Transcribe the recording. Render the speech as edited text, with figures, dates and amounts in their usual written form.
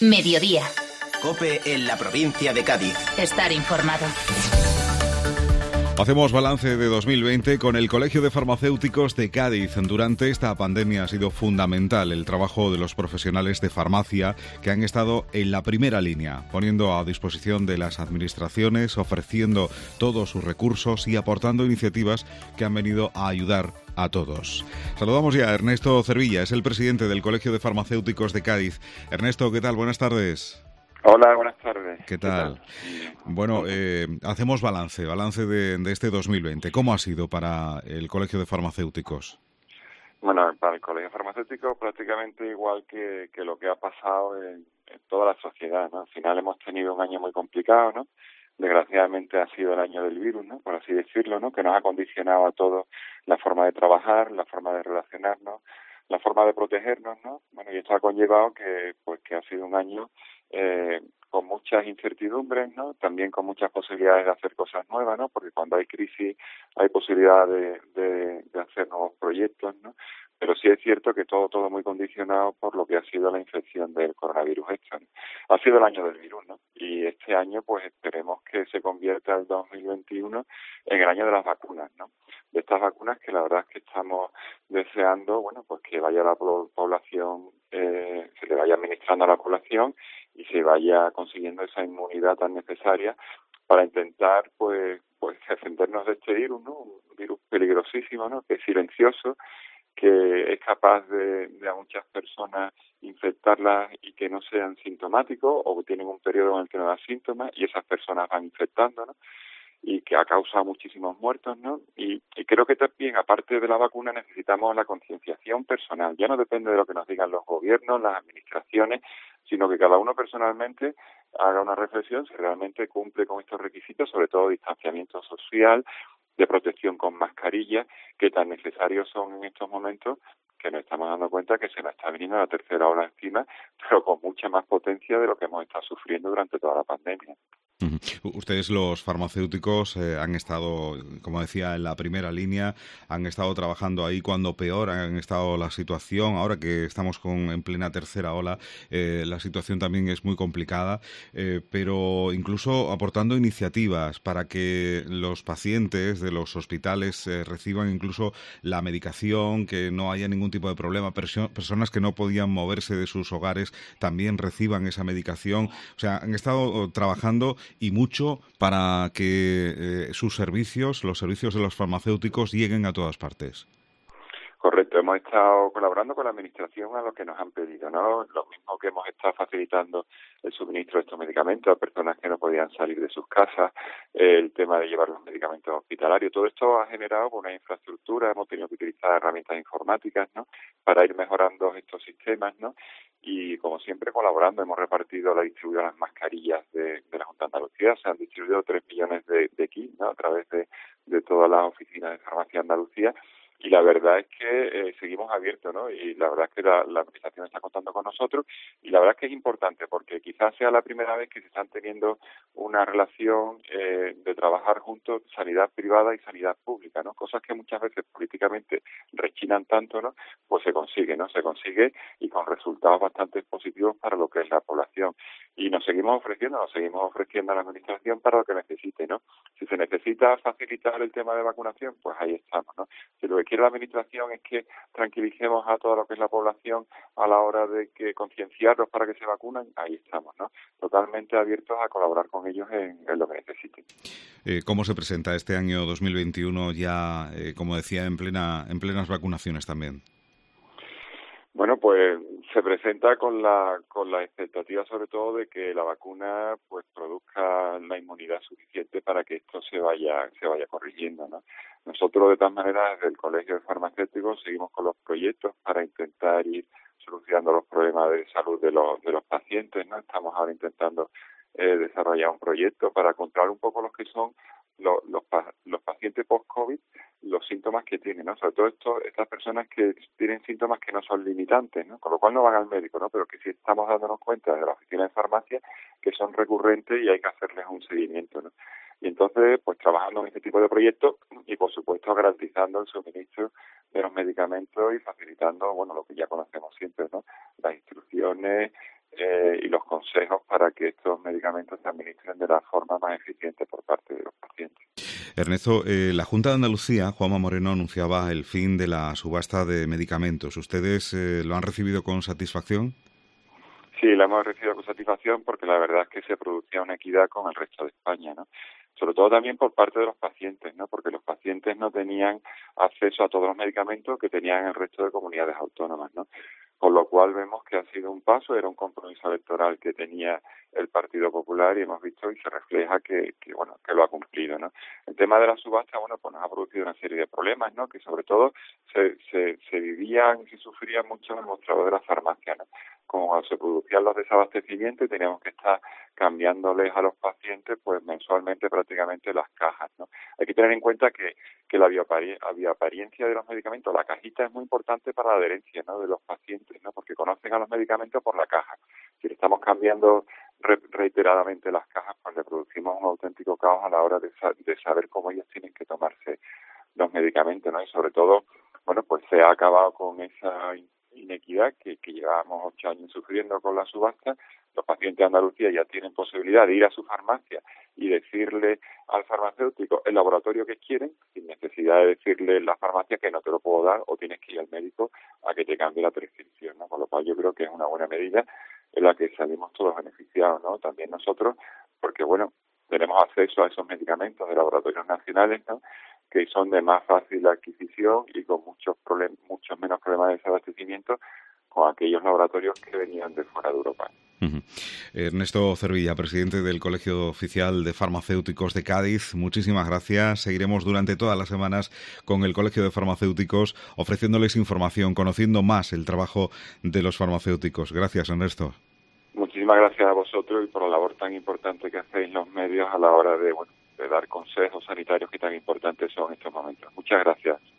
Mediodía. COPE en la provincia de Cádiz. Estar informado. Hacemos balance de 2020 con el Colegio de Farmacéuticos de Cádiz. Durante esta pandemia ha sido fundamental el trabajo de los profesionales de farmacia que han estado en la primera línea, poniendo a disposición de las administraciones, ofreciendo todos sus recursos y aportando iniciativas que han venido a ayudar a todos. Saludamos ya a Ernesto Cervilla, es el presidente del Colegio de Farmacéuticos de Cádiz. Ernesto, ¿qué tal? Buenas tardes. Hola, buenas tardes. ¿Qué tal? Bueno, hacemos balance de este 2020. ¿Cómo ha sido para el Colegio de Farmacéuticos? Bueno, para el Colegio Farmacéutico prácticamente igual que lo que ha pasado en toda la sociedad, ¿no? Al final hemos tenido un año muy complicado, ¿no? Desgraciadamente ha sido el año del virus, ¿no? Por así decirlo, ¿no? Que nos ha condicionado a todos la forma de trabajar, la forma de relacionarnos, la forma de protegernos, ¿no? Bueno, y esto ha conllevado que ha sido un año con muchas incertidumbres, ¿no? También con muchas posibilidades de hacer cosas nuevas, ¿no? Porque cuando hay crisis hay posibilidad de hacer nuevos proyectos, ¿no? Pero sí es cierto que todo muy condicionado por lo que ha sido la infección del coronavirus extra, ¿no? Ha sido el año del virus, ¿no? Y este año, pues esperemos que se convierta el 2021 en el año de las vacunas, ¿no? De estas vacunas que la verdad es que estamos deseando, bueno, pues que vaya la población, se le vaya administrando a la población y se vaya consiguiendo esa inmunidad tan necesaria para intentar, pues defendernos de este virus, ¿no? Un virus peligrosísimo, ¿no? Que es silencioso, que es capaz de a muchas personas infectarlas y que no sean sintomáticos o que tienen un periodo en el que no dan síntomas y esas personas van infectando, ¿no? Y que ha causado muchísimos muertos, ¿no? Y creo que también, aparte de la vacuna, necesitamos la concienciación personal. Ya no depende de lo que nos digan los gobiernos, las administraciones, sino que cada uno personalmente haga una reflexión si realmente cumple con estos requisitos, sobre todo distanciamiento social, de protección con mascarilla, que tan necesarios son en estos momentos, que nos estamos dando cuenta que se nos está viniendo la tercera ola encima, pero con mucha más potencia de lo que hemos estado sufriendo durante toda la pandemia. Ustedes, los farmacéuticos, han estado, como decía, en la primera línea, han estado trabajando ahí cuando peor han estado la situación. Ahora que estamos en plena tercera ola, la situación también es muy complicada, pero incluso aportando iniciativas para que los pacientes de los hospitales reciban incluso la medicación, que no haya ningún tipo de problema. Personas que no podían moverse de sus hogares también reciban esa medicación. O sea, han estado trabajando y mucho para que sus servicios, los servicios de los farmacéuticos, lleguen a todas partes. Correcto, hemos estado colaborando con la Administración a lo que nos han pedido, ¿no? Lo mismo que hemos estado facilitando el suministro de estos medicamentos a personas que no podían salir de sus casas, el tema de llevar los medicamentos hospitalarios. Todo esto ha generado una infraestructura, hemos tenido que utilizar herramientas informáticas, ¿no? Para ir mejorando estos sistemas, ¿no? Y como siempre colaborando, hemos distribuido las mascarillas de la Junta de Andalucía, se han distribuido 3 millones de kits, ¿no? A través de todas las oficinas de farmacia de Andalucía. Y la verdad es que seguimos abiertos, ¿no? Y la verdad es que la Administración está contando con nosotros y la verdad es que es importante porque quizás sea la primera vez que se están teniendo una relación de trabajar juntos sanidad privada y sanidad pública, ¿no? Cosas que muchas veces políticamente rechinan tanto, ¿no? Pues se consigue, ¿no? Se consigue y con resultados bastante positivos para lo que es la población. Y nos seguimos ofreciendo a la Administración para lo que necesite, ¿no? Si se necesita facilitar el tema de vacunación, pues ahí estamos, ¿no? Si lo que quiere la Administración es que tranquilicemos a toda lo que es la población a la hora de que concienciarlos para que se vacunen, ahí estamos, ¿no? Totalmente abiertos a colaborar con ellos en lo que necesiten. ¿Cómo se presenta este año 2021 ya, como decía, en plenas vacunaciones también? Bueno, pues se presenta con la expectativa sobre todo de que la vacuna pues produzca la inmunidad suficiente para que esto se vaya corrigiendo, ¿no? Nosotros de todas maneras desde el Colegio de Farmacéuticos seguimos con los proyectos para intentar ir solucionando los problemas de salud de los pacientes, ¿no? Estamos ahora intentando desarrollar un proyecto para controlar un poco los que son los pacientes post-COVID, los síntomas que tienen, ¿no? Sobre todo estas personas que tienen síntomas que no son limitantes, ¿no? Con lo cual no van al médico, ¿no? Pero que sí estamos dándonos cuenta de la oficina de farmacia son recurrentes y hay que hacerles un seguimiento, ¿no? Y entonces, pues trabajando en este tipo de proyectos y, por supuesto, garantizando el suministro de los medicamentos y facilitando, bueno, lo que ya conocemos siempre, ¿no? Las instrucciones y los consejos para que estos medicamentos se administren de la forma más eficiente por parte de los pacientes. Ernesto, la Junta de Andalucía, Juanma Moreno, anunciaba el fin de la subasta de medicamentos. ¿Ustedes lo han recibido con satisfacción? Sí, la hemos recibido con satisfacción porque la verdad es que se producía una equidad con el resto de España, ¿no? Sobre todo también por parte de los pacientes, ¿no? Porque los pacientes no tenían acceso a todos los medicamentos que tenían el resto de comunidades autónomas, ¿no? Con lo cual vemos que ha sido un paso, era un compromiso electoral que tenía el Partido Popular y hemos visto y se refleja que lo ha cumplido, ¿no? El tema de la subasta, bueno, pues nos ha producido una serie de problemas, ¿no? Que sobre todo se vivían y se sufrían mucho en el mostrador de las farmacias, ¿no? Como se producían los desabastecimientos y teníamos que estar cambiándoles a los pacientes pues mensualmente prácticamente las cajas, ¿no? Hay que tener en cuenta que la bioapariencia de los medicamentos, la cajita es muy importante para la adherencia, ¿no? De los pacientes, ¿no? Porque conocen a los medicamentos por la caja. Si le estamos cambiando reiteradamente las cajas, pues le producimos un auténtico caos a la hora de saber cómo ellos tienen que tomarse los medicamentos, ¿no? Y sobre todo, bueno, pues se ha acabado con esa inequidad que llevábamos 8 años sufriendo con la subasta. Los pacientes de Andalucía ya tienen posibilidad de ir a su farmacia y decirle al farmacéutico el laboratorio que quieren, sin necesidad de decirle en la farmacia que no te lo puedo dar o tienes que ir al médico a que te cambie la prescripción, ¿no? Con lo cual yo creo que es una buena medida en la que salimos todos beneficiados, ¿no? También nosotros, porque bueno, tenemos acceso a esos medicamentos de laboratorios nacionales, ¿no? Que son de más fácil adquisición y con muchos menos problemas de desabastecimiento con aquellos laboratorios que venían de fuera de Europa. Ernesto Cervilla, presidente del Colegio Oficial de Farmacéuticos de Cádiz, muchísimas gracias. Seguiremos durante todas las semanas con el Colegio de Farmacéuticos ofreciéndoles información, conociendo más el trabajo de los farmacéuticos. Gracias, Ernesto. Muchísimas gracias a vosotros y por la labor tan importante que hacéis los medios a la hora de dar consejos sanitarios que tan importantes son en estos momentos. Muchas gracias.